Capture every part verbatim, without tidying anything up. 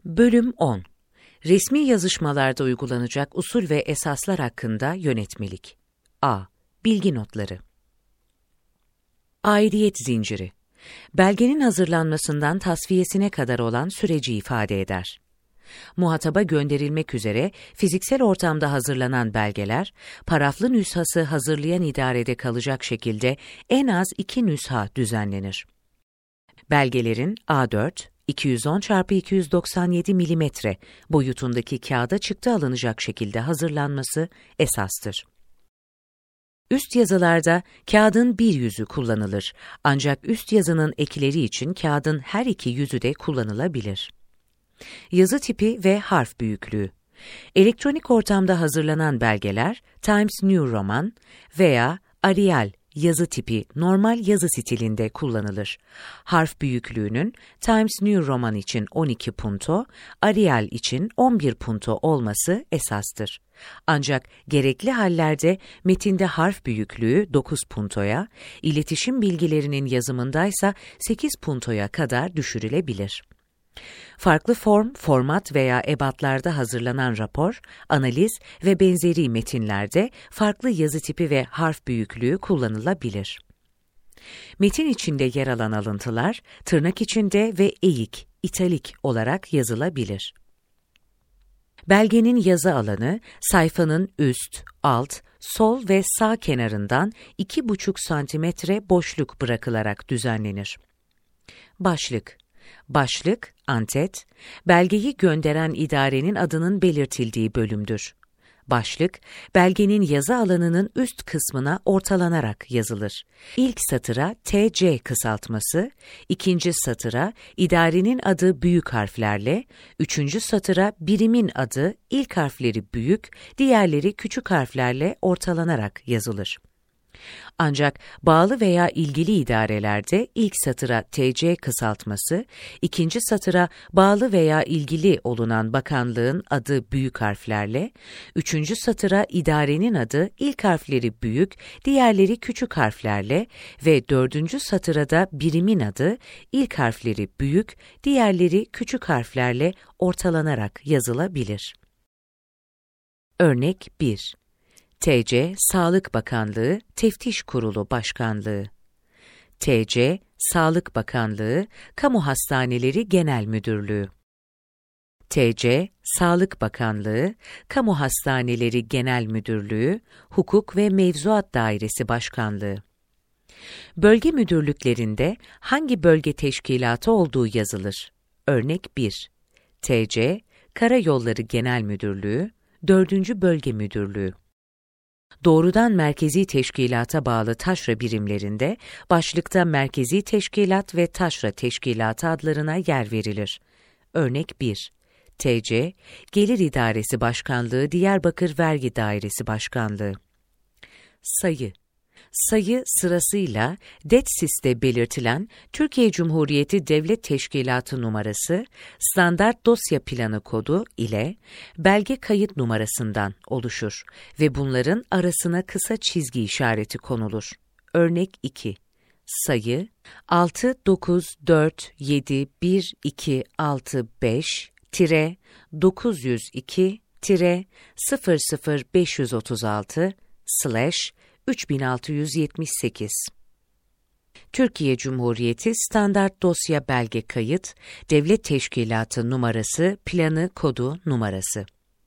Bölüm on. Resmi yazışmalarda uygulanacak usul ve esaslar hakkında yönetmelik. A. Bilgi notları. Aidiyet zinciri. Belgenin hazırlanmasından tasfiyesine kadar olan süreci ifade eder. Muhataba gönderilmek üzere fiziksel ortamda hazırlanan belgeler, paraflı nüshası hazırlayan idarede kalacak şekilde en az iki nüsha düzenlenir. Belgelerin A dört, iki yüz on çarpı iki yüz doksan yedi milimetre boyutundaki kağıda çıktı alınacak şekilde hazırlanması esastır. Üst yazılarda kağıdın bir yüzü kullanılır, ancak üst yazının ekleri için kağıdın her iki yüzü de kullanılabilir. Yazı tipi ve harf büyüklüğü. Elektronik ortamda hazırlanan belgeler Times New Roman veya Arial yazı tipi normal yazı stilinde kullanılır. Harf büyüklüğünün Times New Roman için on iki punto, Arial için on bir punto olması esastır. Ancak gerekli hallerde metinde harf büyüklüğü dokuz puntoya, iletişim bilgilerinin yazımındaysa sekiz puntoya kadar düşürülebilir. Farklı form, format veya ebatlarda hazırlanan rapor, analiz ve benzeri metinlerde farklı yazı tipi ve harf büyüklüğü kullanılabilir. Metin içinde yer alan alıntılar, tırnak içinde ve eğik, italik olarak yazılabilir. Belgenin yazı alanı, sayfanın üst, alt, sol ve sağ kenarından iki buçuk santimetre boşluk bırakılarak düzenlenir. Başlık. Başlık, antet, belgeyi gönderen idarenin adının belirtildiği bölümdür. Başlık, belgenin yazı alanının üst kısmına ortalanarak yazılır. İlk satıra T C kısaltması, ikinci satıra idarenin adı büyük harflerle, üçüncü satıra birimin adı ilk harfleri büyük, diğerleri küçük harflerle ortalanarak yazılır. Ancak bağlı veya ilgili idarelerde ilk satıra T C kısaltması, ikinci satıra bağlı veya ilgili olunan bakanlığın adı büyük harflerle, üçüncü satıra idarenin adı ilk harfleri büyük, diğerleri küçük harflerle ve dördüncü satıra da birimin adı ilk harfleri büyük, diğerleri küçük harflerle ortalanarak yazılabilir. Örnek bir. T C Sağlık Bakanlığı Teftiş Kurulu Başkanlığı. T C Sağlık Bakanlığı Kamu Hastaneleri Genel Müdürlüğü. T C Sağlık Bakanlığı Kamu Hastaneleri Genel Müdürlüğü Hukuk ve Mevzuat Dairesi Başkanlığı. Bölge müdürlüklerinde hangi bölge teşkilatı olduğu yazılır? Örnek bir. T C Karayolları Genel Müdürlüğü dördüncü Bölge Müdürlüğü. Doğrudan merkezi teşkilata bağlı taşra birimlerinde başlıkta merkezi teşkilat ve taşra teşkilatı adlarına yer verilir. Örnek bir. T C Gelir İdaresi Başkanlığı Diyarbakır Vergi Dairesi Başkanlığı. Sayı. Sayı sırasıyla D E T S İ S'te belirtilen Türkiye Cumhuriyeti Devlet Teşkilatı numarası, standart dosya planı kodu ile belge kayıt numarasından oluşur ve bunların arasına kısa çizgi işareti konulur. Örnek iki. Sayı altı dokuz dört yedi bir iki altı beş dokuz yüz iki sıfır sıfır beş yüz otuz altı slash üç bin altı yüz yetmiş sekiz. Türkiye Cumhuriyeti Standart Dosya Belge Kayıt, Devlet Teşkilatı numarası, planı, kodu, numarası.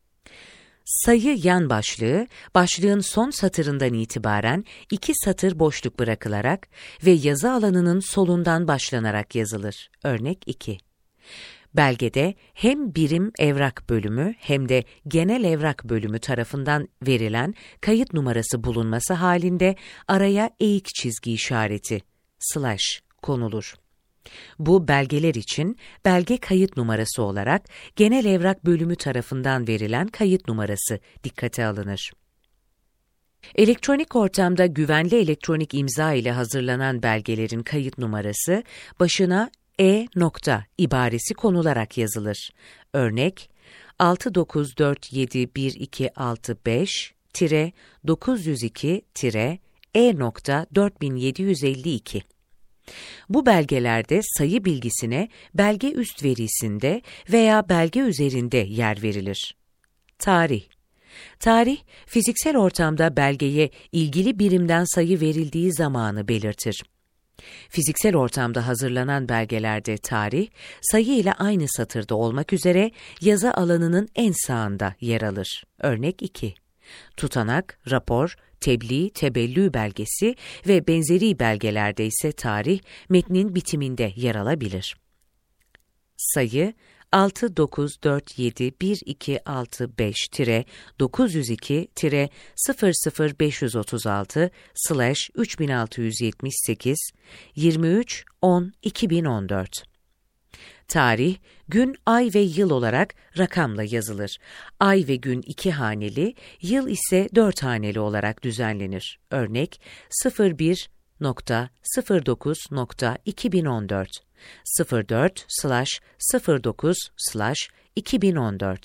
Sayı yan başlığı, başlığın son satırından itibaren iki satır boşluk bırakılarak ve yazı alanının solundan başlanarak yazılır. Örnek iki. Belgede hem birim evrak bölümü hem de genel evrak bölümü tarafından verilen kayıt numarası bulunması halinde araya eğik çizgi işareti slash konulur. Bu belgeler için belge kayıt numarası olarak genel evrak bölümü tarafından verilen kayıt numarası dikkate alınır. Elektronik ortamda güvenli elektronik imza ile hazırlanan belgelerin kayıt numarası başına E nokta ibaresi konularak yazılır. Örnek altı dokuz dört yedi bir iki altı beş dokuz yüz iki E nokta dört bin yedi yüz elli iki. Bu belgelerde sayı bilgisine belge üst verisinde veya belge üzerinde yer verilir. Tarih. Tarih, fiziksel ortamda belgeye ilgili birimden sayı verildiği zamanı belirtir. Fiziksel ortamda hazırlanan belgelerde tarih, sayı ile aynı satırda olmak üzere yazı alanının en sağında yer alır. Örnek iki. Tutanak, rapor, tebliğ, tebellü belgesi ve benzeri belgelerde ise tarih, metnin bitiminde yer alabilir. Sayı, altı dokuz dört yedi bir iki altı beş dokuz yüz iki sıfır sıfır beş yüz otuz altı slash üç bin altı yüz yetmiş sekiz yirmi üç on iki bin on dört. Tarih, gün, ay ve yıl olarak rakamla yazılır. Ay ve gün iki haneli, yıl ise dört haneli olarak düzenlenir. Örnek sıfır bir sıfır dokuz iki bin on dört sıfır dört sıfır dokuz iki bin on dört.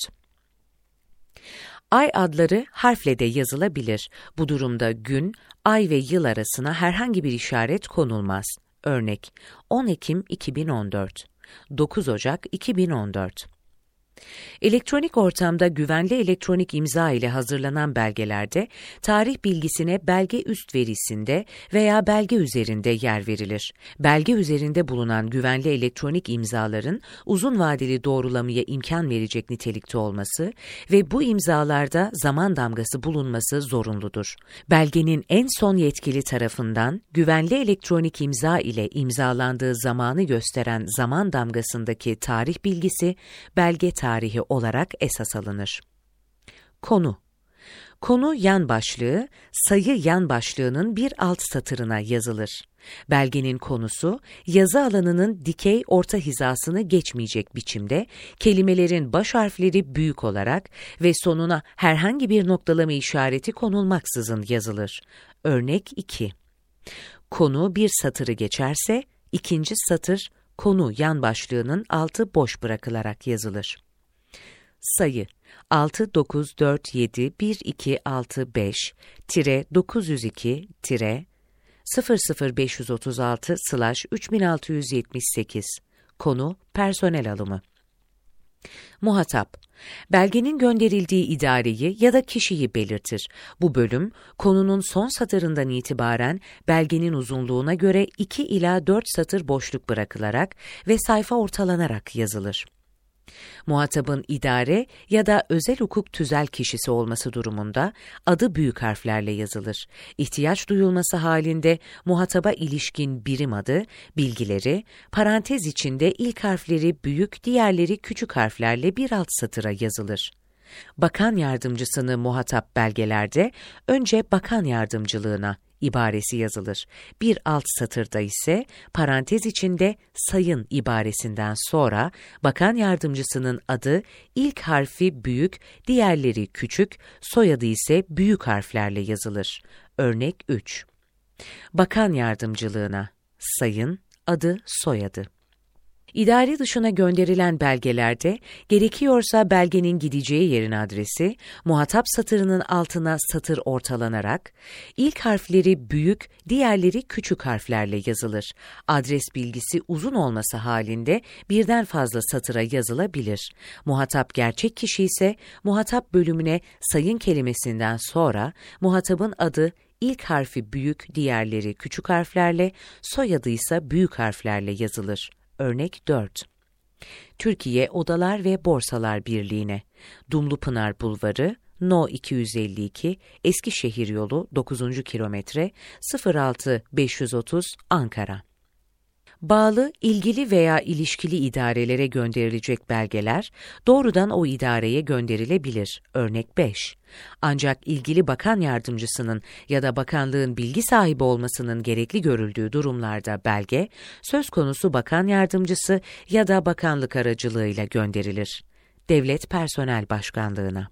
Ay adları harfle de yazılabilir. Bu durumda gün, ay ve yıl arasına herhangi bir işaret konulmaz. Örnek on Ekim iki bin on dört, dokuz Ocak iki bin on dört. Elektronik ortamda güvenli elektronik imza ile hazırlanan belgelerde tarih bilgisine belge üst verisinde veya belge üzerinde yer verilir. Belge üzerinde bulunan güvenli elektronik imzaların uzun vadeli doğrulamaya imkan verecek nitelikte olması ve bu imzalarda zaman damgası bulunması zorunludur. Belgenin en son yetkili tarafından güvenli elektronik imza ile imzalandığı zamanı gösteren zaman damgasındaki tarih bilgisi belge tarihi olarak esas alınır. Konu. Konu yan başlığı, sayı yan başlığının bir alt satırına yazılır. Belgenin konusu, yazı alanının dikey orta hizasını geçmeyecek biçimde, kelimelerin baş harfleri büyük olarak ve sonuna herhangi bir noktalama işareti konulmaksızın yazılır. Örnek iki. Konu bir satırı geçerse, ikinci satır, konu yan başlığının altı boş bırakılarak yazılır. Sayı altı dokuz dört yedi bir iki altı beş dokuz yüz iki sıfır sıfır beş yüz otuz altı slash üç bin altı yüz yetmiş sekiz. Konu personel alımı. Muhatap, belgenin gönderildiği idareyi ya da kişiyi belirtir. Bu bölüm, konunun son satırından itibaren belgenin uzunluğuna göre iki ila dört satır boşluk bırakılarak ve sayfa ortalanarak yazılır. Muhatabın idare ya da özel hukuk tüzel kişisi olması durumunda adı büyük harflerle yazılır. İhtiyaç duyulması halinde muhataba ilişkin birim adı, bilgileri, parantez içinde ilk harfleri büyük, diğerleri küçük harflerle bir alt satıra yazılır. Bakan yardımcısını muhatap belgelerde önce bakan yardımcılığına ibaresi yazılır. Bir alt satırda ise parantez içinde sayın ibaresinden sonra bakan yardımcısının adı ilk harfi büyük, diğerleri küçük, soyadı ise büyük harflerle yazılır. Örnek üç. Bakan yardımcılığına sayın, adı, soyadı. İdare dışına gönderilen belgelerde, gerekiyorsa belgenin gideceği yerin adresi, muhatap satırının altına satır ortalanarak, ilk harfleri büyük, diğerleri küçük harflerle yazılır. Adres bilgisi uzun olması halinde birden fazla satıra yazılabilir. Muhatap gerçek kişi ise, muhatap bölümüne sayın kelimesinden sonra, muhatabın adı, ilk harfi büyük, diğerleri küçük harflerle, soyadı ise büyük harflerle yazılır. Örnek dört. Türkiye Odalar ve Borsalar Birliği'ne, Dumlupınar Bulvarı, No iki yüz elli iki, Eskişehir Yolu, dokuzuncu kilometre, sıfır altı beş yüz otuz, Ankara. Bağlı, ilgili veya ilişkili idarelere gönderilecek belgeler, doğrudan o idareye gönderilebilir. Örnek beş. Ancak ilgili bakan yardımcısının ya da bakanlığın bilgi sahibi olmasının gerekli görüldüğü durumlarda belge, söz konusu bakan yardımcısı ya da bakanlık aracılığıyla gönderilir. Devlet Personel Başkanlığına.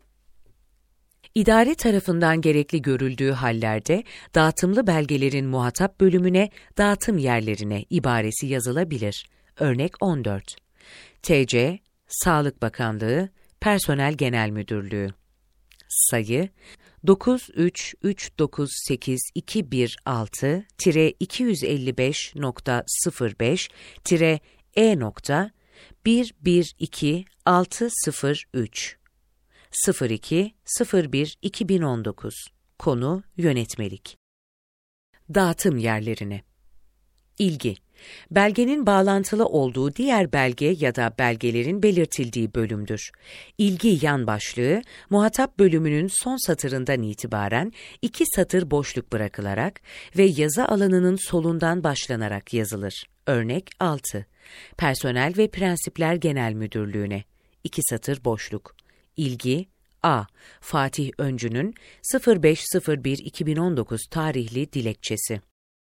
İdare tarafından gerekli görüldüğü hallerde, dağıtımlı belgelerin muhatap bölümüne, dağıtım yerlerine ibaresi yazılabilir. Örnek on dört. T C, Sağlık Bakanlığı, Personel Genel Müdürlüğü. Sayı, dokuz üç üç dokuz sekiz iki bir altı iki yüz elli beş nokta sıfır beş E nokta bir bir iki altı sıfır üç sıfır iki sıfır bir iki bin on dokuz. Konu yönetmelik. Dağıtım yerlerine. İlgi. Belgenin bağlantılı olduğu diğer belge ya da belgelerin belirtildiği bölümdür. İlgi yan başlığı, muhatap bölümünün son satırından itibaren iki satır boşluk bırakılarak ve yazı alanının solundan başlanarak yazılır. Örnek altı. Personel ve Prensipler Genel Müdürlüğü'ne. iki satır boşluk. İlgi A. Fatih Öncü'nün sıfır beş sıfır bir iki bin on dokuz tarihli dilekçesi.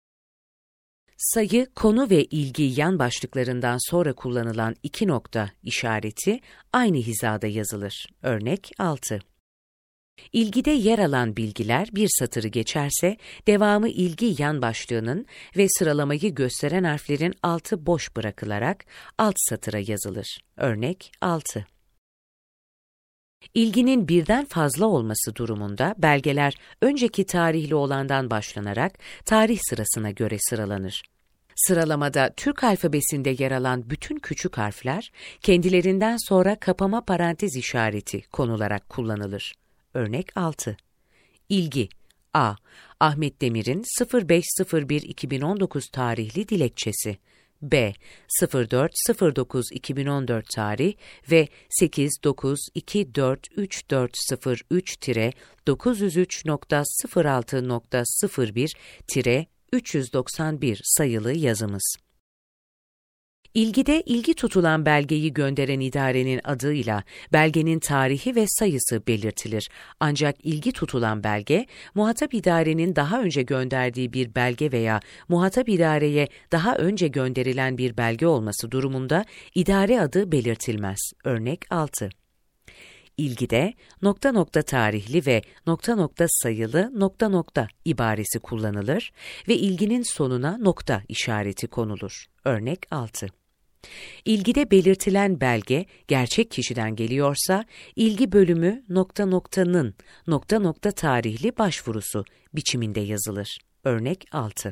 Sayı, konu ve ilgi yan başlıklarından sonra kullanılan iki nokta işareti aynı hizada yazılır. Örnek altı. İlgide yer alan bilgiler bir satırı geçerse, devamı ilgi yan başlığının ve sıralamayı gösteren harflerin altı boş bırakılarak alt satıra yazılır. Örnek altı. İlginin birden fazla olması durumunda belgeler önceki tarihli olandan başlanarak tarih sırasına göre sıralanır. Sıralamada Türk alfabesinde yer alan bütün küçük harfler kendilerinden sonra kapama parantez işareti konularak kullanılır. Örnek altı. İlgi A. Ahmet Demir'in sıfır beş sıfır bir iki bin on dokuz tarihli dilekçesi. B. sıfır dört sıfır dokuz iki bin on dört tarih ve sekiz dokuz iki dört üç dört sıfır üç dokuz yüz üç nokta sıfır altı nokta sıfır bir üç yüz doksan bir sayılı yazımız. İlgide ilgi tutulan belgeyi gönderen idarenin adıyla belgenin tarihi ve sayısı belirtilir. Ancak ilgi tutulan belge, muhatap idarenin daha önce gönderdiği bir belge veya muhatap idareye daha önce gönderilen bir belge olması durumunda idare adı belirtilmez. Örnek altı. İlgide nokta nokta tarihli ve nokta nokta sayılı nokta nokta ibaresi kullanılır ve ilginin sonuna nokta işareti konulur. Örnek altı. İlgide belirtilen belge gerçek kişiden geliyorsa, ilgi bölümü nokta noktanın nokta nokta tarihli başvurusu biçiminde yazılır. Örnek altı.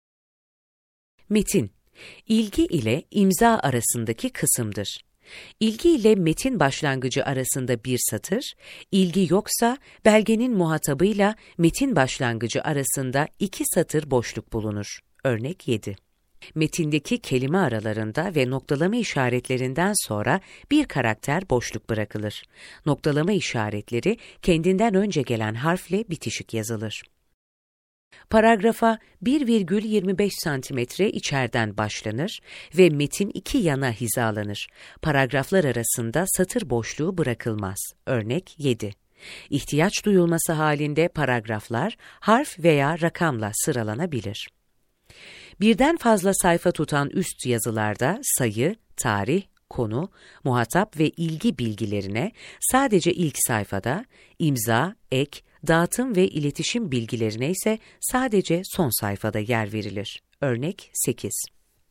Metin, ilgi ile imza arasındaki kısımdır. İlgi ile metin başlangıcı arasında bir satır, ilgi yoksa belgenin muhatabıyla metin başlangıcı arasında iki satır boşluk bulunur. Örnek yedi. Metindeki kelime aralarında ve noktalama işaretlerinden sonra bir karakter boşluk bırakılır. Noktalama işaretleri kendinden önce gelen harfle bitişik yazılır. Paragrafa bir virgül yirmi beş santimetre içeriden başlanır ve metin iki yana hizalanır. Paragraflar arasında satır boşluğu bırakılmaz. Örnek yedi. İhtiyaç duyulması halinde paragraflar harf veya rakamla sıralanabilir. Birden fazla sayfa tutan üst yazılarda sayı, tarih, konu, muhatap ve ilgi bilgilerine sadece ilk sayfada, imza, ek, dağıtım ve iletişim bilgilerine ise sadece son sayfada yer verilir. Örnek sekiz.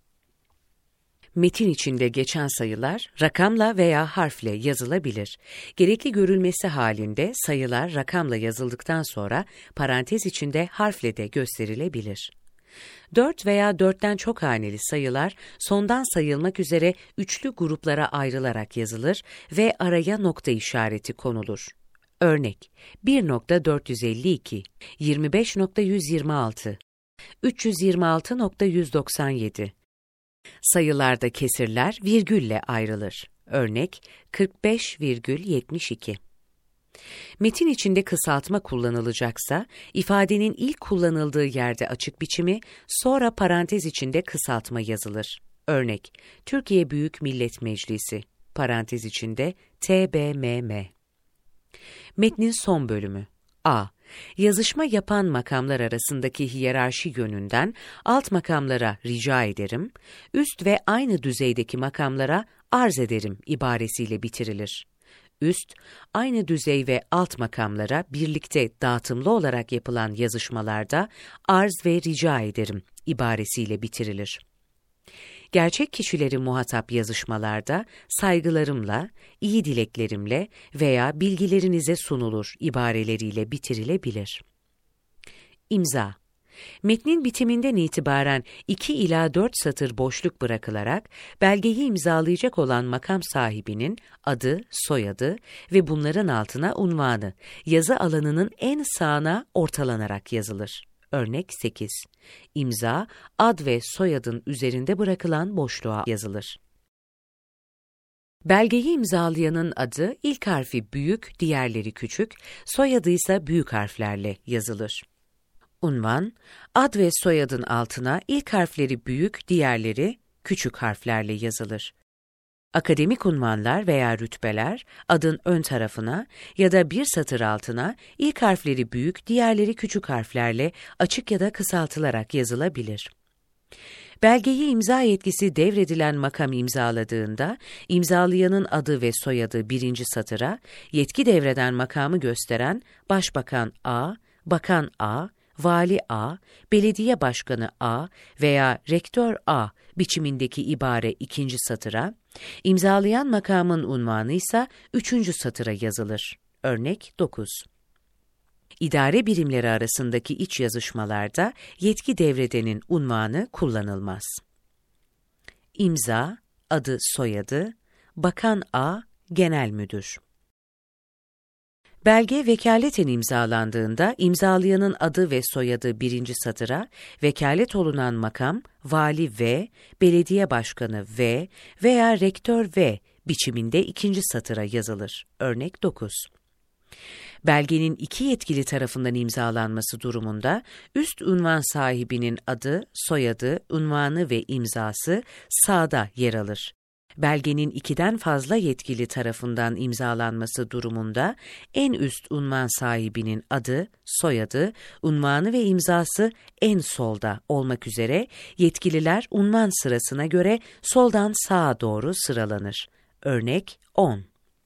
Metin içinde geçen sayılar rakamla veya harfle yazılabilir. Gerekli görülmesi halinde sayılar rakamla yazıldıktan sonra parantez içinde harfle de gösterilebilir. dört veya dörtten çok haneli sayılar sondan sayılmak üzere üçlü gruplara ayrılarak yazılır ve araya nokta işareti konulur. Örnek bir nokta dört yüz elli iki, yirmi beş nokta yüz yirmi altı, üç yüz yirmi altı nokta yüz doksan yedi. Sayılarda kesirler virgülle ayrılır. Örnek kırk beş virgül yetmiş iki. Metin içinde kısaltma kullanılacaksa, ifadenin ilk kullanıldığı yerde açık biçimi, sonra parantez içinde kısaltma yazılır. Örnek, Türkiye Büyük Millet Meclisi, parantez içinde T B M M. Metnin son bölümü. A. Yazışma yapan makamlar arasındaki hiyerarşi yönünden alt makamlara rica ederim, üst ve aynı düzeydeki makamlara arz ederim ibaresiyle bitirilir. Üst, aynı düzey ve alt makamlara birlikte dağıtımlı olarak yapılan yazışmalarda arz ve rica ederim ibaresiyle bitirilir. Gerçek kişileri muhatap yazışmalarda saygılarımla, iyi dileklerimle veya bilgilerinize sunulur ibareleriyle bitirilebilir. İmza. Metnin bitiminden itibaren iki ila dört satır boşluk bırakılarak belgeyi imzalayacak olan makam sahibinin adı, soyadı ve bunların altına unvanı, yazı alanının en sağına ortalanarak yazılır. Örnek sekiz. İmza, ad ve soyadın üzerinde bırakılan boşluğa yazılır. Belgeyi imzalayanın adı ilk harfi büyük, diğerleri küçük, soyadı ise büyük harflerle yazılır. Unvan, ad ve soyadın altına ilk harfleri büyük, diğerleri küçük harflerle yazılır. Akademik unvanlar veya rütbeler adın ön tarafına ya da bir satır altına ilk harfleri büyük, diğerleri küçük harflerle açık ya da kısaltılarak yazılabilir. Belgeyi imza yetkisi devredilen makam imzaladığında, imzalayanın adı ve soyadı birinci satıra, yetki devreden makamı gösteren Başbakan A, Bakan A, Vali A, Belediye Başkanı A veya Rektör A biçimindeki ibare ikinci satıra, imzalayan makamın unvanı ise üçüncü satıra yazılır. Örnek dokuz. İdare birimleri arasındaki iç yazışmalarda yetki devredenin unvanı kullanılmaz. İmza, adı soyadı, Bakan A, Genel Müdür. Belge vekaleten imzalandığında imzalayanın adı ve soyadı birinci satıra, vekalet olunan makam, Vali V, Belediye Başkanı V veya Rektör V biçiminde ikinci satıra yazılır. Örnek dokuz. Belgenin iki yetkili tarafından imzalanması durumunda, üst unvan sahibinin adı, soyadı, unvanı ve imzası sağda yer alır. Belgenin ikiden fazla yetkili tarafından imzalanması durumunda, en üst unvan sahibinin adı, soyadı, unvanı ve imzası en solda olmak üzere yetkililer unvan sırasına göre soldan sağa doğru sıralanır. Örnek on.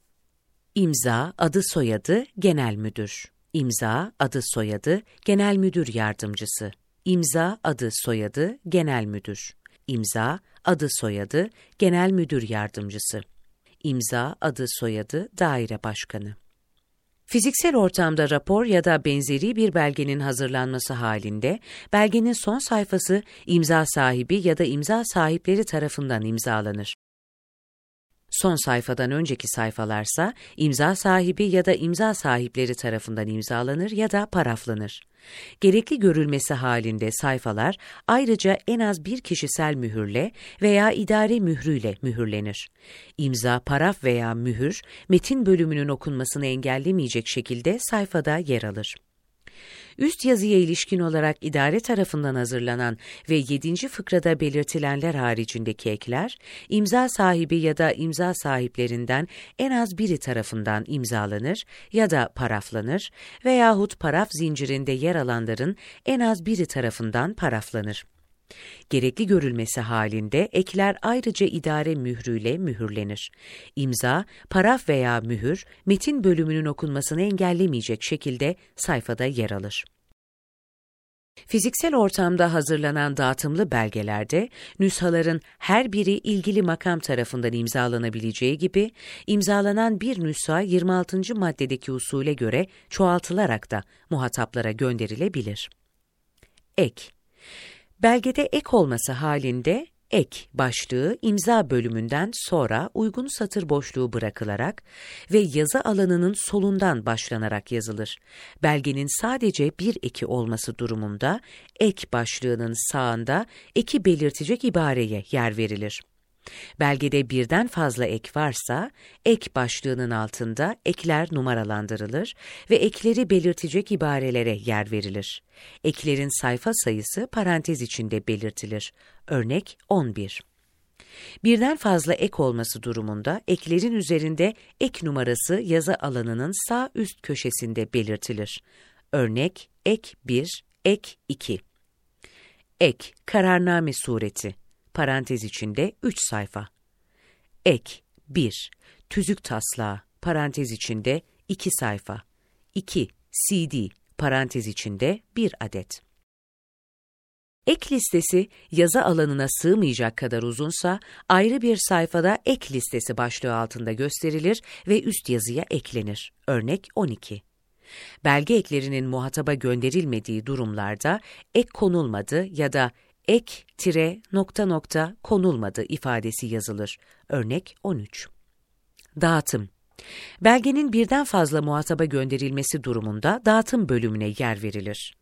İmza, adı soyadı, Genel Müdür. İmza, adı soyadı, Genel Müdür Yardımcısı. İmza, adı soyadı, Genel Müdür. İmza, adı soyadı, Genel Müdür Yardımcısı. İmza, adı soyadı, Daire Başkanı. Fiziksel ortamda rapor ya da benzeri bir belgenin hazırlanması halinde, belgenin son sayfası imza sahibi ya da imza sahipleri tarafından imzalanır. Son sayfadan önceki sayfalarsa imza sahibi ya da imza sahipleri tarafından imzalanır ya da paraflanır. Gerekli görülmesi halinde sayfalar ayrıca en az bir kişisel mühürle veya idare mührüyle mühürlenir. İmza, paraf veya mühür, metin bölümünün okunmasını engellemeyecek şekilde sayfada yer alır. Üst yazıya ilişkin olarak idare tarafından hazırlanan ve yedinci fıkrada belirtilenler haricindeki ekler, imza sahibi ya da imza sahiplerinden en az biri tarafından imzalanır ya da paraflanır veyahut paraf zincirinde yer alanların en az biri tarafından paraflanır. Gerekli görülmesi halinde ekler ayrıca idare mührüyle mühürlenir. İmza, paraf veya mühür, metin bölümünün okunmasını engellemeyecek şekilde sayfada yer alır. Fiziksel ortamda hazırlanan dağıtımlı belgelerde, nüshaların her biri ilgili makam tarafından imzalanabileceği gibi, imzalanan bir nüsha yirmi altıncı maddedeki usule göre çoğaltılarak da muhataplara gönderilebilir. Ek. Belgede ek olması halinde, ek başlığı imza bölümünden sonra uygun satır boşluğu bırakılarak ve yazı alanının solundan başlanarak yazılır. Belgenin sadece bir eki olması durumunda, ek başlığının sağında eki belirtecek ibareye yer verilir. Belgede birden fazla ek varsa, ek başlığının altında ekler numaralandırılır ve ekleri belirtecek ibarelere yer verilir. Eklerin sayfa sayısı parantez içinde belirtilir. Örnek on bir. Birden fazla ek olması durumunda eklerin üzerinde ek numarası yazı alanının sağ üst köşesinde belirtilir. Örnek ek bir, ek iki. Ek, kararname sureti. Parantez içinde üç sayfa. Ek bir. Tüzük taslağı, parantez içinde iki sayfa. iki. C D, parantez içinde bir adet. Ek listesi yazı alanına sığmayacak kadar uzunsa ayrı bir sayfada ek listesi başlığı altında gösterilir ve üst yazıya eklenir. Örnek on iki. Belge eklerinin muhataba gönderilmediği durumlarda ek konulmadı ya da ek tire nokta nokta konulmadı ifadesi yazılır. Örnek on üç. Dağıtım. Belgenin birden fazla muhataba gönderilmesi durumunda dağıtım bölümüne yer verilir.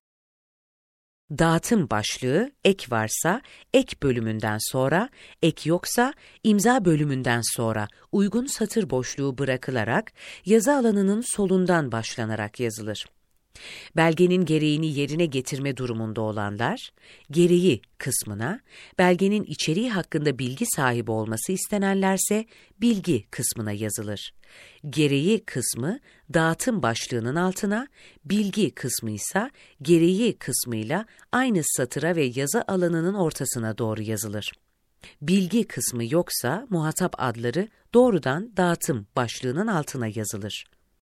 Dağıtım başlığı, ek varsa ek bölümünden sonra, ek yoksa imza bölümünden sonra uygun satır boşluğu bırakılarak yazı alanının solundan başlanarak yazılır. Belgenin gereğini yerine getirme durumunda olanlar, gereği kısmına, belgenin içeriği hakkında bilgi sahibi olması istenenlerse bilgi kısmına yazılır. Gereği kısmı dağıtım başlığının altına, bilgi kısmı ise gereği kısmıyla aynı satıra ve yazı alanının ortasına doğru yazılır. Bilgi kısmı yoksa muhatap adları doğrudan dağıtım başlığının altına yazılır.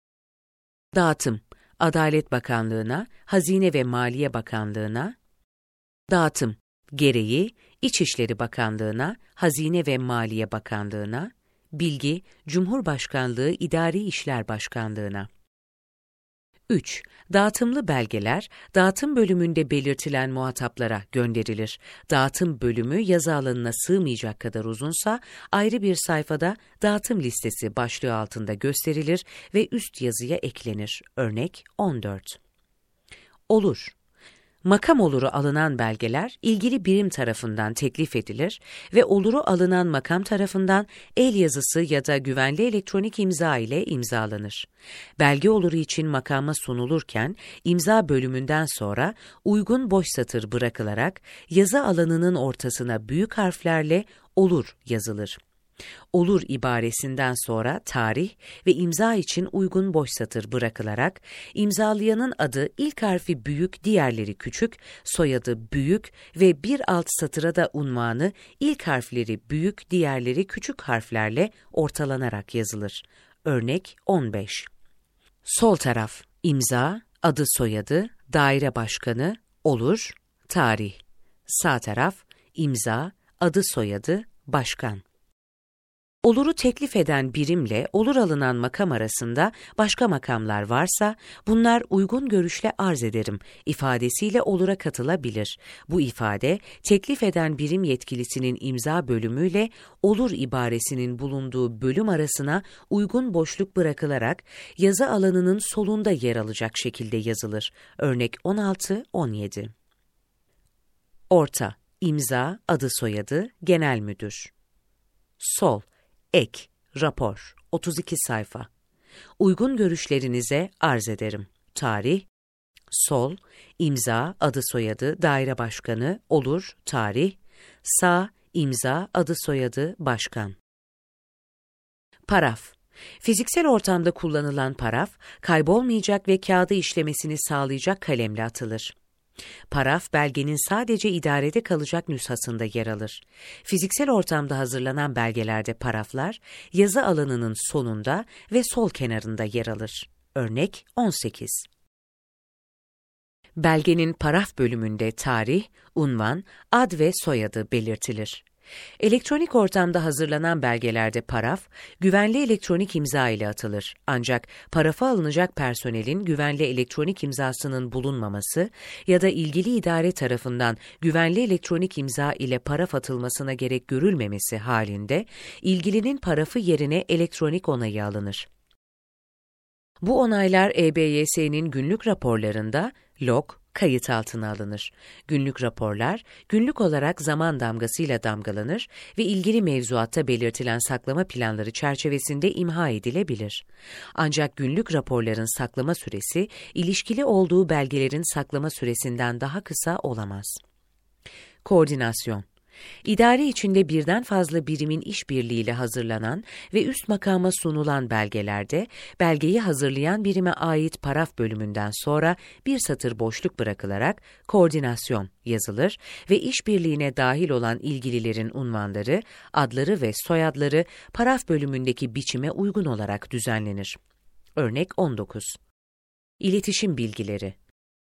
Dağıtım Adalet Bakanlığı'na, Hazine ve Maliye Bakanlığı'na, dağıtım gereği İçişleri Bakanlığı'na, Hazine ve Maliye Bakanlığı'na, bilgi Cumhurbaşkanlığı İdari İşler Başkanlığı'na. üç. Dağıtımlı belgeler, dağıtım bölümünde belirtilen muhataplara gönderilir. Dağıtım bölümü yazı alanına sığmayacak kadar uzunsa, ayrı bir sayfada dağıtım listesi başlığı altında gösterilir ve üst yazıya eklenir. Örnek on dört. Olur. Makam oluru alınan belgeler, ilgili birim tarafından teklif edilir ve oluru alınan makam tarafından el yazısı ya da güvenli elektronik imza ile imzalanır. Belge oluru için makama sunulurken, imza bölümünden sonra uygun boş satır bırakılarak yazı alanının ortasına büyük harflerle olur yazılır. Olur ibaresinden sonra tarih ve imza için uygun boş satır bırakılarak, imzalayanın adı ilk harfi büyük, diğerleri küçük, soyadı büyük ve bir alt satıra da unvanı ilk harfleri büyük, diğerleri küçük harflerle ortalanarak yazılır. Örnek on beş. Sol taraf, imza, adı soyadı, daire başkanı, olur, tarih. Sağ taraf, imza, adı soyadı, başkan. Oluru teklif eden birimle olur alınan makam arasında başka makamlar varsa, bunlar uygun görüşle arz ederim ifadesiyle olura katılabilir. Bu ifade, teklif eden birim yetkilisinin imza bölümüyle olur ibaresinin bulunduğu bölüm arasına uygun boşluk bırakılarak yazı alanının solunda yer alacak şekilde yazılır. Örnek on altı on yedi. Orta, imza, adı soyadı, genel müdür. Sol, ek, rapor, otuz iki sayfa. Uygun görüşlerinize arz ederim. Tarih, sol, imza, adı soyadı, daire başkanı, olur, tarih, sağ, imza, adı soyadı, başkan. Paraf. Fiziksel ortamda kullanılan paraf, kaybolmayacak ve kağıdı işlemesini sağlayacak kalemle atılır. Paraf, belgenin sadece idarede kalacak nüshasında yer alır. Fiziksel ortamda hazırlanan belgelerde paraflar, yazı alanının sonunda ve sol kenarında yer alır. Örnek on sekiz. Belgenin paraf bölümünde tarih, unvan, ad ve soyadı belirtilir. Elektronik ortamda hazırlanan belgelerde paraf, güvenli elektronik imza ile atılır. Ancak parafa alınacak personelin güvenli elektronik imzasının bulunmaması ya da ilgili idare tarafından güvenli elektronik imza ile paraf atılmasına gerek görülmemesi halinde, ilgilinin parafı yerine elektronik onayı alınır. Bu onaylar E B Y S'nin günlük raporlarında log, kayıt altına alınır. Günlük raporlar, günlük olarak zaman damgasıyla damgalanır ve ilgili mevzuatta belirtilen saklama planları çerçevesinde imha edilebilir. Ancak günlük raporların saklama süresi, ilişkili olduğu belgelerin saklama süresinden daha kısa olamaz. Koordinasyon. İdare içinde birden fazla birimin işbirliğiyle hazırlanan ve üst makama sunulan belgelerde, belgeyi hazırlayan birime ait paraf bölümünden sonra bir satır boşluk bırakılarak koordinasyon yazılır ve işbirliğine dahil olan ilgililerin unvanları, adları ve soyadları paraf bölümündeki biçime uygun olarak düzenlenir. Örnek on dokuz. İletişim bilgileri.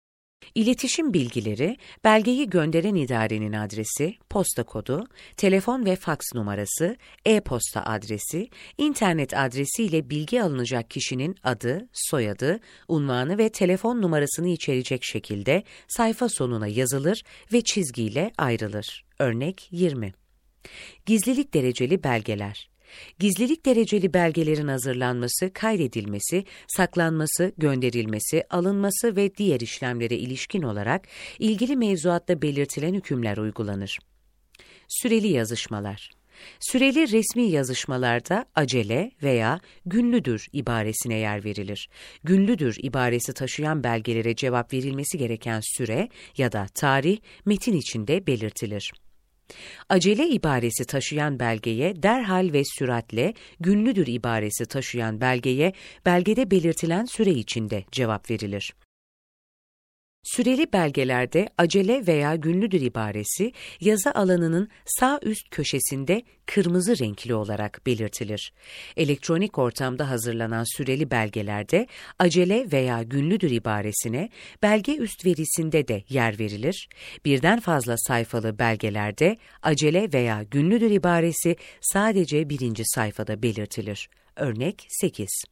İletişim bilgileri, belgeyi gönderen idarenin adresi, posta kodu, telefon ve faks numarası, e-posta adresi, internet adresi ile bilgi alınacak kişinin adı, soyadı, unvanı ve telefon numarasını içerecek şekilde sayfa sonuna yazılır ve çizgiyle ayrılır. Örnek yirmi. Gizlilik dereceli belgeler. Gizlilik dereceli belgelerin hazırlanması, kaydedilmesi, saklanması, gönderilmesi, alınması ve diğer işlemlere ilişkin olarak ilgili mevzuatta belirtilen hükümler uygulanır. Süreli yazışmalar. Süreli resmi yazışmalarda acele veya günlüdür ibaresine yer verilir. Günlüdür ibaresi taşıyan belgelere cevap verilmesi gereken süre ya da tarih metin içinde belirtilir. Acele ibaresi taşıyan belgeye derhal ve süratle, günlüdür ibaresi taşıyan belgeye belgede belirtilen süre içinde cevap verilir. Süreli belgelerde acele veya günlüdür ibaresi yazı alanının sağ üst köşesinde kırmızı renkli olarak belirtilir. Elektronik ortamda hazırlanan süreli belgelerde acele veya günlüdür ibaresine belge üst verisinde de yer verilir. Birden fazla sayfalı belgelerde acele veya günlüdür ibaresi sadece birinci sayfada belirtilir. Örnek sekiz.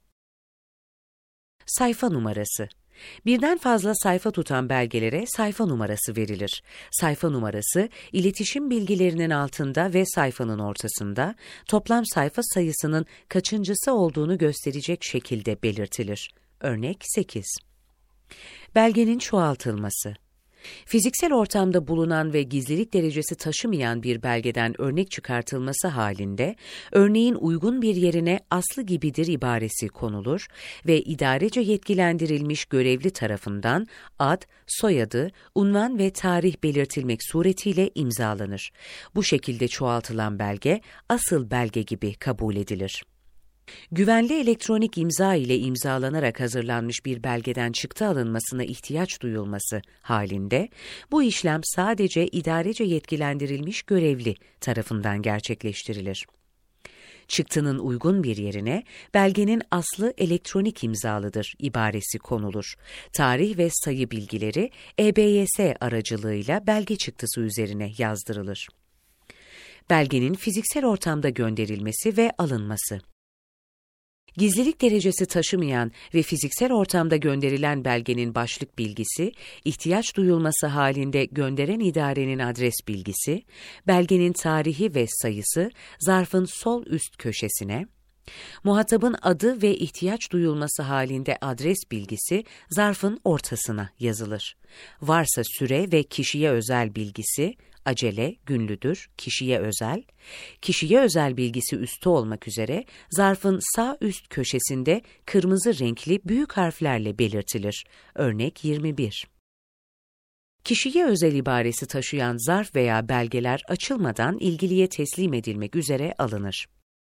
Sayfa numarası. Birden fazla sayfa tutan belgelere sayfa numarası verilir. Sayfa numarası, iletişim bilgilerinin altında ve sayfanın ortasında, toplam sayfa sayısının kaçıncısı olduğunu gösterecek şekilde belirtilir. Örnek sekiz. Belgenin çoğaltılması. Fiziksel ortamda bulunan ve gizlilik derecesi taşımayan bir belgeden örnek çıkartılması halinde, örneğin uygun bir yerine aslı gibidir ibaresi konulur ve idarece yetkilendirilmiş görevli tarafından ad, soyadı, unvan ve tarih belirtilmek suretiyle imzalanır. Bu şekilde çoğaltılan belge, asıl belge gibi kabul edilir. Güvenli elektronik imza ile imzalanarak hazırlanmış bir belgeden çıktı alınmasına ihtiyaç duyulması halinde, bu işlem sadece idarece yetkilendirilmiş görevli tarafından gerçekleştirilir. Çıktının uygun bir yerine, belgenin aslı elektronik imzalıdır ibaresi konulur. Tarih ve sayı bilgileri E B Y S aracılığıyla belge çıktısı üzerine yazdırılır. Belgenin fiziksel ortamda gönderilmesi ve alınması. Gizlilik derecesi taşımayan ve fiziksel ortamda gönderilen belgenin başlık bilgisi, ihtiyaç duyulması halinde gönderen idarenin adres bilgisi, belgenin tarihi ve sayısı zarfın sol üst köşesine, muhatabın adı ve ihtiyaç duyulması halinde adres bilgisi zarfın ortasına yazılır. Varsa süre ve kişiye özel bilgisi, acele, günlüdür, kişiye özel, kişiye özel bilgisi üstü olmak üzere zarfın sağ üst köşesinde kırmızı renkli büyük harflerle belirtilir. Örnek yirmi bir. Kişiye özel ibaresi taşıyan zarf veya belgeler açılmadan ilgiliye teslim edilmek üzere alınır.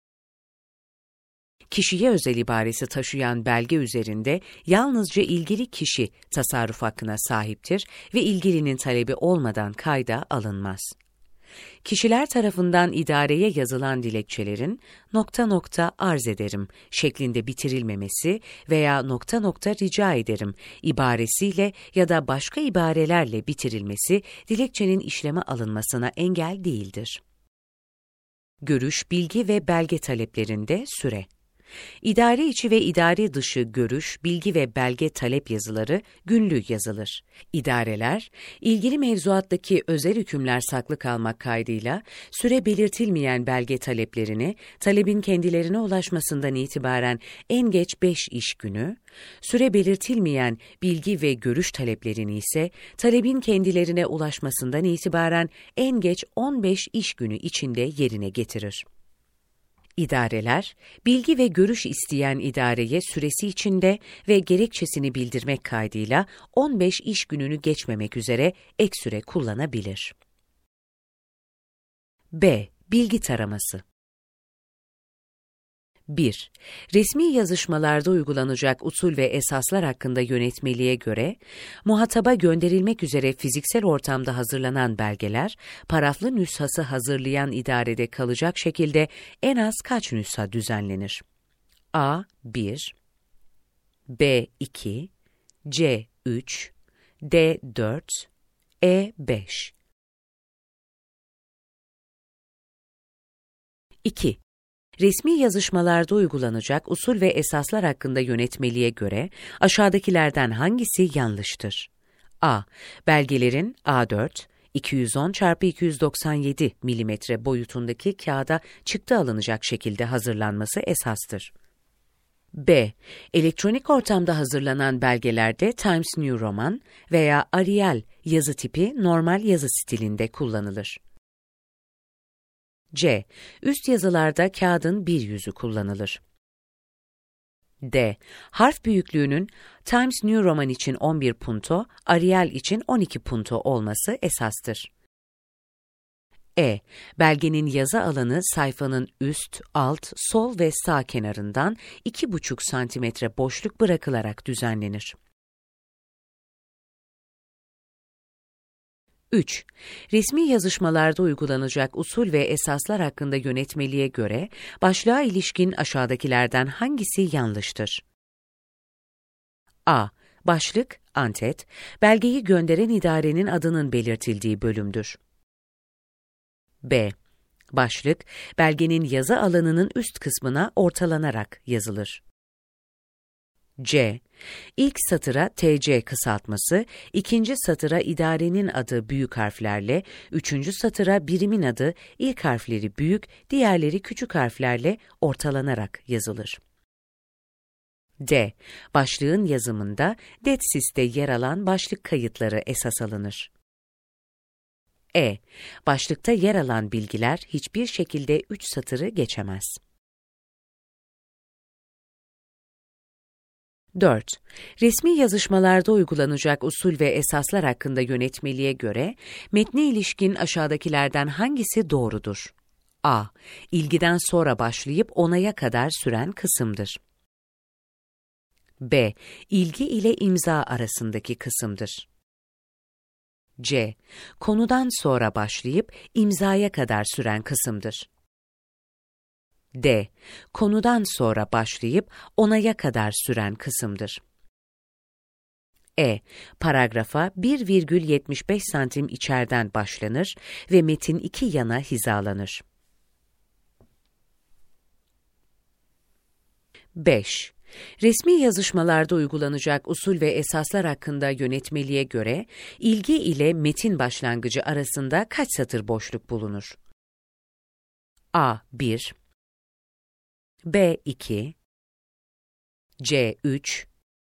Kişiye özel ibaresi taşıyan belge üzerinde yalnızca ilgili kişi tasarruf hakkına sahiptir ve ilgilinin talebi olmadan kayda alınmaz. Kişiler tarafından idareye yazılan dilekçelerin nokta nokta arz ederim şeklinde bitirilmemesi veya nokta nokta rica ederim ibaresiyle ya da başka ibarelerle bitirilmesi dilekçenin işleme alınmasına engel değildir. Görüş, bilgi ve belge taleplerinde süre. İdare içi ve idare dışı görüş, bilgi ve belge talep yazıları günlü yazılır. İdareler, ilgili mevzuattaki özel hükümler saklı kalmak kaydıyla süre belirtilmeyen belge taleplerini talebin kendilerine ulaşmasından itibaren en geç beş iş günü, süre belirtilmeyen bilgi ve görüş taleplerini ise talebin kendilerine ulaşmasından itibaren en geç on beş iş günü içinde yerine getirir. İdareler, bilgi ve görüş isteyen idareye süresi içinde ve gerekçesini bildirmek kaydıyla on beş iş gününü geçmemek üzere ek süre kullanabilir. B. Bilgi taraması. bir. Resmi yazışmalarda uygulanacak usul ve esaslar hakkında yönetmeliğe göre, muhataba gönderilmek üzere fiziksel ortamda hazırlanan belgeler, paraflı nüshası hazırlayan idarede kalacak şekilde en az kaç nüsha düzenlenir? A. bir, B. iki, C. üç, D dört, E beş. iki. Resmi yazışmalarda uygulanacak usul ve esaslar hakkında yönetmeliğe göre aşağıdakilerden hangisi yanlıştır? A. Belgelerin A dört, iki yüz on çarpı iki yüz doksan yedi milimetre boyutundaki kağıda çıktı alınacak şekilde hazırlanması esastır. B. Elektronik ortamda hazırlanan belgelerde Times New Roman veya Arial yazı tipi normal yazı stilinde kullanılır. C. Üst yazılarda kağıdın bir yüzü kullanılır. D. Harf büyüklüğünün Times New Roman için on bir punto, Arial için on iki punto olması esastır. E. Belgenin yazı alanı sayfanın üst, alt, sol ve sağ kenarından iki buçuk santimetre boşluk bırakılarak düzenlenir. üç. Resmi yazışmalarda uygulanacak usul ve esaslar hakkında yönetmeliğe göre başlığa ilişkin aşağıdakilerden hangisi yanlıştır? A. Başlık, antet, belgeyi gönderen idarenin adının belirtildiği bölümdür. B. Başlık, belgenin yazı alanının üst kısmına ortalanarak yazılır. C. İlk satıra T C kısaltması, ikinci satıra idarenin adı büyük harflerle, üçüncü satıra birimin adı ilk harfleri büyük, diğerleri küçük harflerle ortalanarak yazılır. D. Başlığın yazımında DETSİS'te yer alan başlık kayıtları esas alınır. E. Başlıkta yer alan bilgiler hiçbir şekilde üç satırı geçemez. dört. Resmi yazışmalarda uygulanacak usul ve esaslar hakkında yönetmeliğe göre metne ilişkin aşağıdakilerden hangisi doğrudur? A. İlgiden sonra başlayıp onaya kadar süren kısımdır. B. İlgi ile imza arasındaki kısımdır. C. Konudan sonra başlayıp imzaya kadar süren kısımdır. D. Konudan sonra başlayıp onaya kadar süren kısımdır. E. Paragrafa bir virgül yetmiş beş santim içeriden başlanır ve metin iki yana hizalanır. beş. Resmi yazışmalarda uygulanacak usul ve esaslar hakkında yönetmeliğe göre ilgi ile metin başlangıcı arasında kaç satır boşluk bulunur? A. bir, B. iki, C. üç,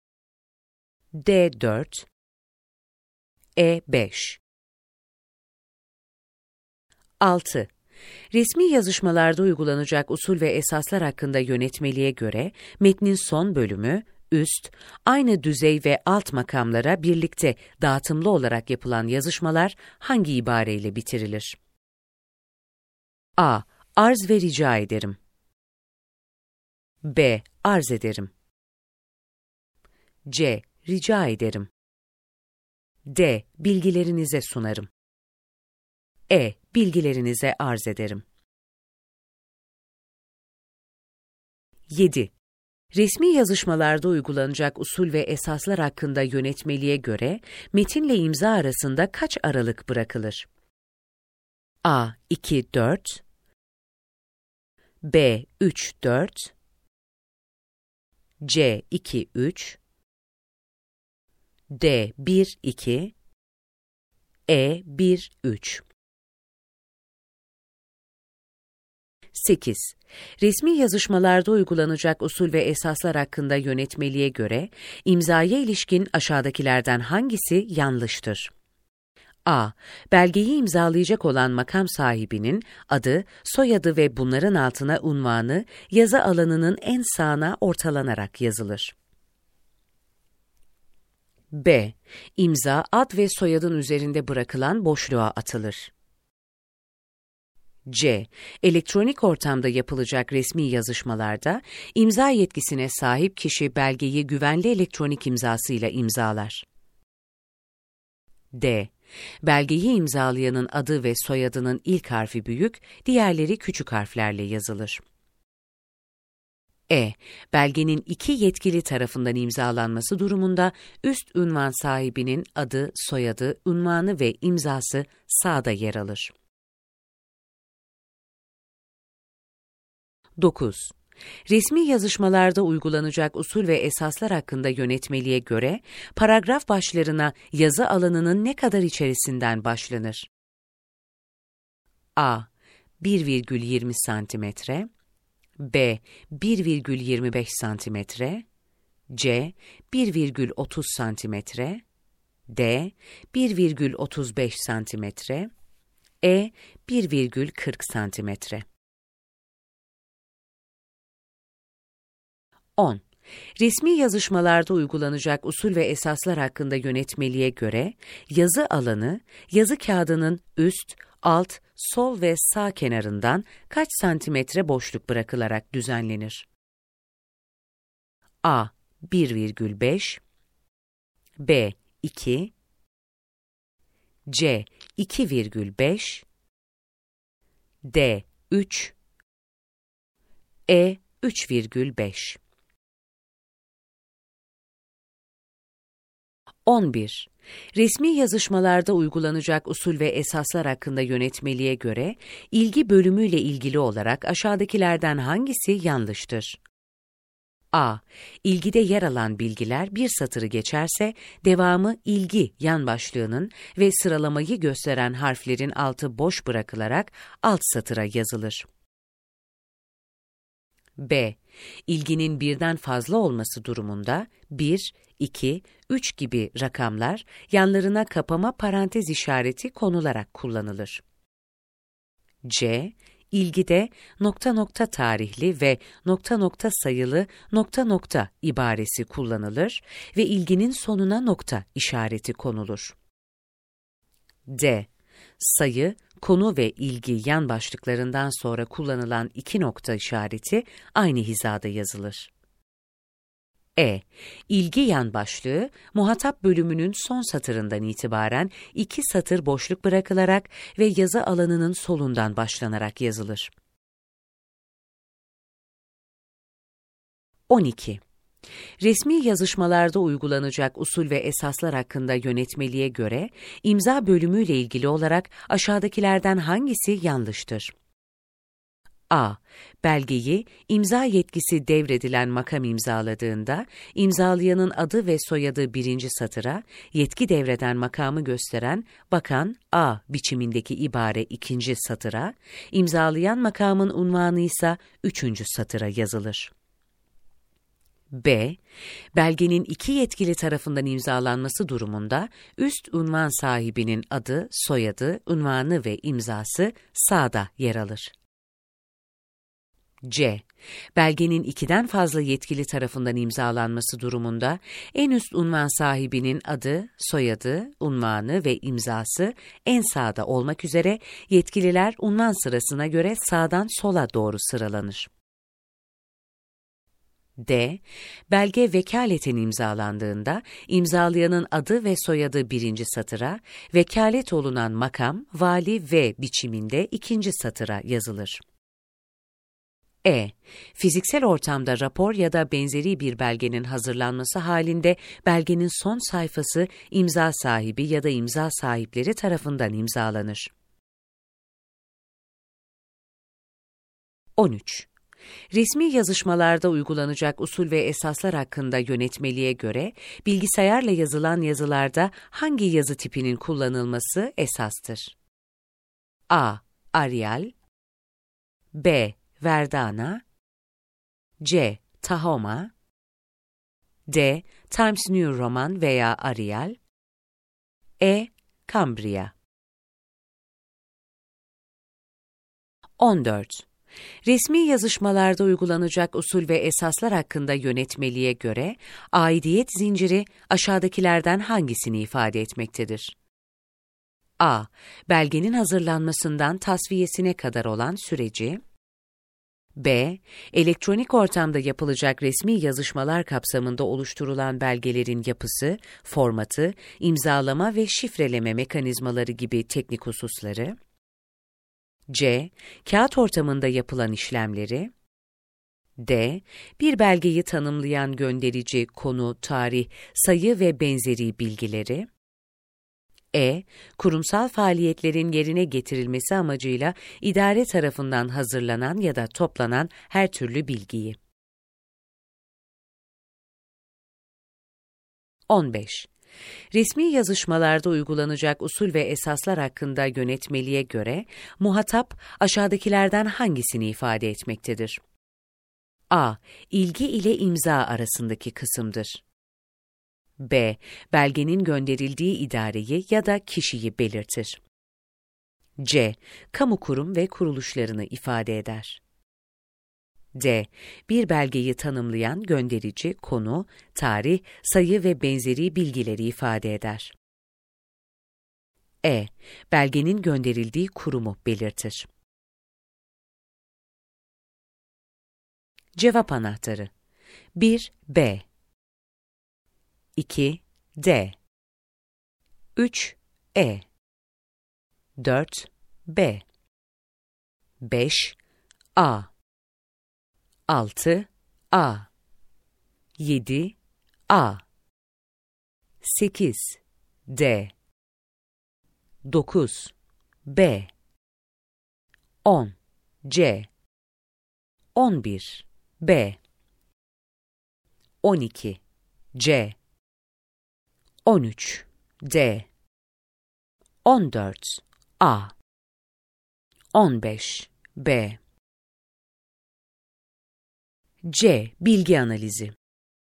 D. dört, E. beş. altı. Resmi yazışmalarda uygulanacak usul ve esaslar hakkında yönetmeliğe göre metnin son bölümü, üst, aynı düzey ve alt makamlara birlikte dağıtımlı olarak yapılan yazışmalar hangi ibareyle bitirilir? A. Arz ve rica ederim. B. Arz ederim. C. Rica ederim. D. Bilgilerinize sunarım. E. Bilgilerinize arz ederim. yedi. Resmi yazışmalarda uygulanacak usul ve esaslar hakkında yönetmeliğe göre metinle imza arasında kaç aralık bırakılır? A. iki dört, B. üç dört, C. iki üç, D. bir iki, E. bir üç. sekiz. Resmi yazışmalarda uygulanacak usul ve esaslar hakkında yönetmeliğe göre imzaya ilişkin aşağıdakilerden hangisi yanlıştır? A. Belgeyi imzalayacak olan makam sahibinin adı, soyadı ve bunların altına unvanı yazı alanının en sağına ortalanarak yazılır. B. İmza, ad ve soyadın üzerinde bırakılan boşluğa atılır. C. Elektronik ortamda yapılacak resmi yazışmalarda imza yetkisine sahip kişi belgeyi güvenli elektronik imzasıyla imzalar. D. Belgeyi imzalayanın adı ve soyadının ilk harfi büyük, diğerleri küçük harflerle yazılır. E. Belgenin iki yetkili tarafından imzalanması durumunda üst unvan sahibinin adı, soyadı, unvanı ve imzası sağda yer alır. dokuz. Resmi yazışmalarda uygulanacak usul ve esaslar hakkında yönetmeliğe göre, paragraf başlarına yazı alanının ne kadar içerisinden başlanır? A. bir virgül yirmi santimetre, B. bir virgül yirmi beş santimetre, C. bir virgül otuz santimetre, D. bir virgül otuz beş santimetre, E. bir virgül kırk santimetre. on. Resmi yazışmalarda uygulanacak usul ve esaslar hakkında yönetmeliğe göre, yazı alanı, yazı kağıdının üst, alt, sol ve sağ kenarından kaç santimetre boşluk bırakılarak düzenlenir? A. bir virgül beş, B. iki, C. iki virgül beş, D. üç, E. üç virgül beş. on bir. Resmi yazışmalarda uygulanacak usul ve esaslar hakkında yönetmeliğe göre, ilgi bölümüyle ilgili olarak aşağıdakilerden hangisi yanlıştır? A. İlgide yer alan bilgiler bir satırı geçerse, devamı ilgi yan başlığının ve sıralamayı gösteren harflerin altı boş bırakılarak alt satıra yazılır. B. İlginin birden fazla olması durumunda bir, iki, üç gibi rakamlar yanlarına kapama parantez işareti konularak kullanılır. C. İlgide nokta nokta tarihli ve nokta nokta sayılı nokta nokta ibaresi kullanılır ve ilginin sonuna nokta işareti konulur. D. Sayı, konu ve ilgi yan başlıklarından sonra kullanılan iki nokta işareti aynı hizada yazılır. E. İlgi yan başlığı, muhatap bölümünün son satırından itibaren iki satır boşluk bırakılarak ve yazı alanının solundan başlanarak yazılır. on iki. Resmi yazışmalarda uygulanacak usul ve esaslar hakkında yönetmeliğe göre, imza bölümüyle ilgili olarak aşağıdakilerden hangisi yanlıştır? A. Belgeyi, imza yetkisi devredilen makam imzaladığında, imzalayanın adı ve soyadı birinci satıra, yetki devreden makamı gösteren Bakan A biçimindeki ibare ikinci satıra, imzalayan makamın unvanı ise üçüncü satıra yazılır. B. Belgenin iki yetkili tarafından imzalanması durumunda, üst unvan sahibinin adı, soyadı, unvanı ve imzası sağda yer alır. C. Belgenin ikiden fazla yetkili tarafından imzalanması durumunda, en üst unvan sahibinin adı, soyadı, unvanı ve imzası en sağda olmak üzere yetkililer unvan sırasına göre sağdan sola doğru sıralanır. D. Belge vekaleten imzalandığında, imzalayanın adı ve soyadı birinci satıra, vekalet olunan makam, vali ve biçiminde ikinci satıra yazılır. E. Fiziksel ortamda rapor ya da benzeri bir belgenin hazırlanması halinde, belgenin son sayfası imza sahibi ya da imza sahipleri tarafından imzalanır. on üç. Resmi yazışmalarda uygulanacak usul ve esaslar hakkında yönetmeliğe göre, bilgisayarla yazılan yazılarda hangi yazı tipinin kullanılması esastır? A. Arial, B. Verdana, C. Tahoma, D. Times New Roman veya Arial, E. Cambria. on dört. Resmi yazışmalarda uygulanacak usul ve esaslar hakkında yönetmeliğe göre, aidiyet zinciri aşağıdakilerden hangisini ifade etmektedir? A. Belgenin hazırlanmasından tasfiyesine kadar olan süreci, B. Elektronik ortamda yapılacak resmi yazışmalar kapsamında oluşturulan belgelerin yapısı, formatı, imzalama ve şifreleme mekanizmaları gibi teknik hususları, C. Kağıt ortamında yapılan işlemleri, D. Bir belgeyi tanımlayan gönderici, konu, tarih, sayı ve benzeri bilgileri. E. Kurumsal faaliyetlerin yerine getirilmesi amacıyla idare tarafından hazırlanan ya da toplanan her türlü bilgiyi. on beş. Resmi yazışmalarda uygulanacak usul ve esaslar hakkında yönetmeliğe göre muhatap aşağıdakilerden hangisini ifade etmektedir? A. İlgi ile imza arasındaki kısımdır. B. Belgenin gönderildiği idareyi ya da kişiyi belirtir. C. Kamu kurum ve kuruluşlarını ifade eder. D. Bir belgeyi tanımlayan gönderici, konu, tarih, sayı ve benzeri bilgileri ifade eder. E. Belgenin gönderildiği kurumu belirtir. Cevap anahtarı: bir B, iki D, üç E, dört B, beş A, altı A, yedi A, sekiz D, dokuz B, on C, on bir B, on iki C, on üç D, on dört A, on beş B. C. Bilgi analizi.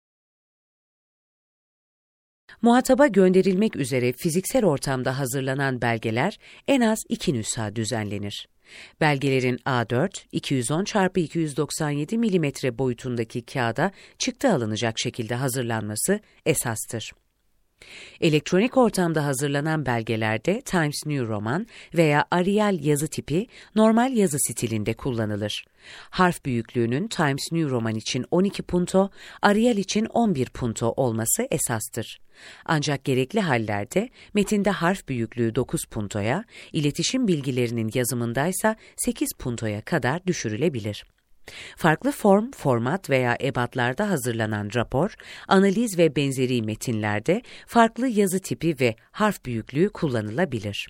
Muhataba gönderilmek üzere fiziksel ortamda hazırlanan belgeler en az iki nüsha düzenlenir. Belgelerin A dört, iki yüz on çarpı iki yüz doksan yedi milimetre boyutundaki kağıda çıktı alınacak şekilde hazırlanması esastır. Elektronik ortamda hazırlanan belgelerde Times New Roman veya Arial yazı tipi normal yazı stilinde kullanılır. Harf büyüklüğünün Times New Roman için on iki punto, Arial için on bir punto olması esastır. Ancak gerekli hallerde metinde harf büyüklüğü dokuz puntoya, iletişim bilgilerinin yazımındaysa sekiz puntoya kadar düşürülebilir. Farklı form, format veya ebatlarda hazırlanan rapor, analiz ve benzeri metinlerde farklı yazı tipi ve harf büyüklüğü kullanılabilir.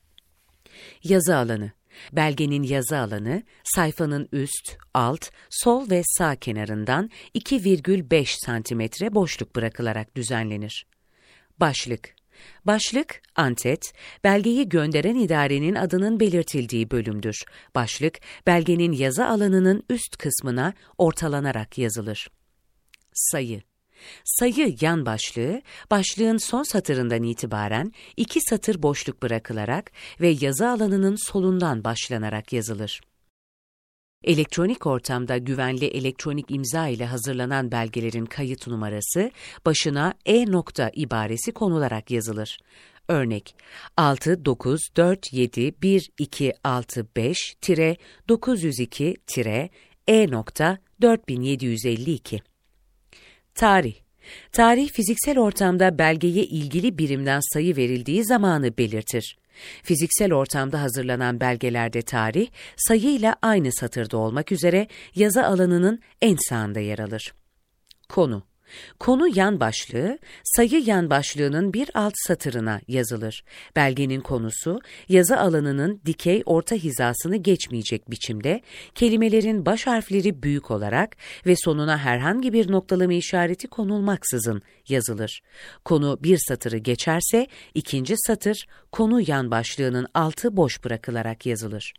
Yazı alanı. Belgenin yazı alanı, sayfanın üst, alt, sol ve sağ kenarından iki virgül beş santimetre boşluk bırakılarak düzenlenir. Başlık. Başlık, antet, belgeyi gönderen idarenin adının belirtildiği bölümdür. Başlık, belgenin yazı alanının üst kısmına ortalanarak yazılır. Sayı. Sayı yan başlığı, başlığın son satırından itibaren iki satır boşluk bırakılarak ve yazı alanının solundan başlanarak yazılır. Elektronik ortamda güvenli elektronik imza ile hazırlanan belgelerin kayıt numarası, başına E nokta ibaresi konularak yazılır. Örnek, altı dokuz dört yedi bir iki altı beş dokuz yüz iki E nokta dört bin yedi yüz elli iki. Tarih. Tarih, fiziksel ortamda belgeye ilgili birimden sayı verildiği zamanı belirtir. Fiziksel ortamda hazırlanan belgelerde tarih, sayıyla aynı satırda olmak üzere yazı alanının en sağında yer alır. Konu. Konu yan başlığı, sayı yan başlığının bir alt satırına yazılır. Belgenin konusu, yazı alanının dikey orta hizasını geçmeyecek biçimde, kelimelerin baş harfleri büyük olarak ve sonuna herhangi bir noktalama işareti konulmaksızın yazılır. Konu bir satırı geçerse, ikinci satır, konu yan başlığının altı boş bırakılarak yazılır.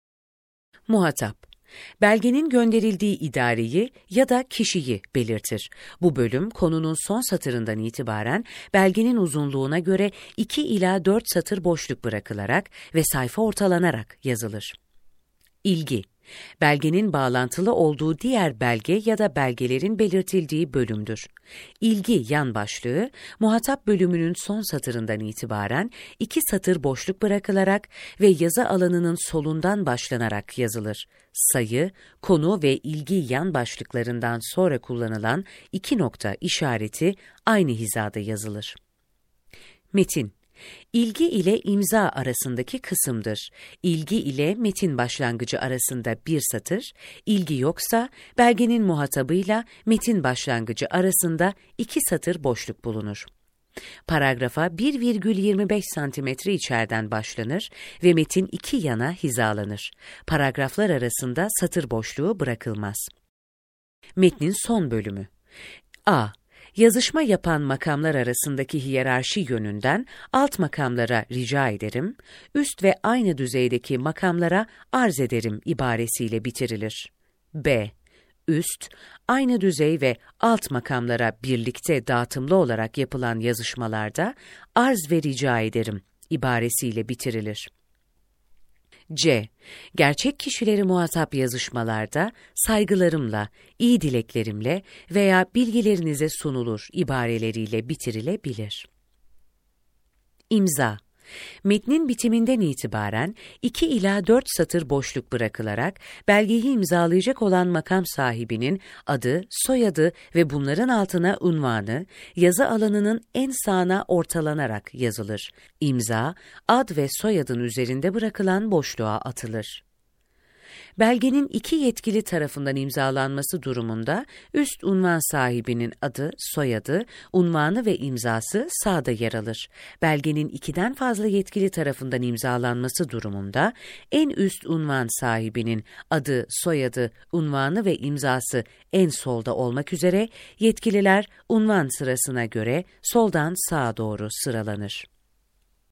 Muhatap. Belgenin gönderildiği idareyi ya da kişiyi belirtir. Bu bölüm konunun son satırından itibaren belgenin uzunluğuna göre iki ila dört satır boşluk bırakılarak ve sayfa ortalanarak yazılır. İlgi. Belgenin bağlantılı olduğu diğer belge ya da belgelerin belirtildiği bölümdür. İlgi yan başlığı, muhatap bölümünün son satırından itibaren iki satır boşluk bırakılarak ve yazı alanının solundan başlanarak yazılır. Sayı, konu ve ilgi yan başlıklarından sonra kullanılan iki nokta işareti aynı hizada yazılır. Metin. İlgi ile imza arasındaki kısımdır. İlgi ile metin başlangıcı arasında bir satır, ilgi yoksa belgenin muhatabıyla metin başlangıcı arasında iki satır boşluk bulunur. Paragrafa bir virgül yirmi beş santimetre içeriden başlanır ve metin iki yana hizalanır. Paragraflar arasında satır boşluğu bırakılmaz. Metnin son bölümü. A. Yazışma yapan makamlar arasındaki hiyerarşi yönünden alt makamlara rica ederim, üst ve aynı düzeydeki makamlara arz ederim ibaresiyle bitirilir. B. Üst, aynı düzey ve alt makamlara birlikte dağıtımlı olarak yapılan yazışmalarda arz ve rica ederim ibaresiyle bitirilir. C. Gerçek kişileri muhatap yazışmalarda saygılarımla, iyi dileklerimle veya bilgilerinize sunulur ibareleriyle bitirilebilir. İmza. Metnin bitiminden itibaren iki ila dört satır boşluk bırakılarak belgeyi imzalayacak olan makam sahibinin adı, soyadı ve bunların altına unvanı, yazı alanının en sağına ortalanarak yazılır. İmza, ad ve soyadın üzerinde bırakılan boşluğa atılır. Belgenin iki yetkili tarafından imzalanması durumunda üst unvan sahibinin adı, soyadı, unvanı ve imzası sağda yer alır. Belgenin ikiden fazla yetkili tarafından imzalanması durumunda en üst unvan sahibinin adı, soyadı, unvanı ve imzası en solda olmak üzere yetkililer unvan sırasına göre soldan sağa doğru sıralanır.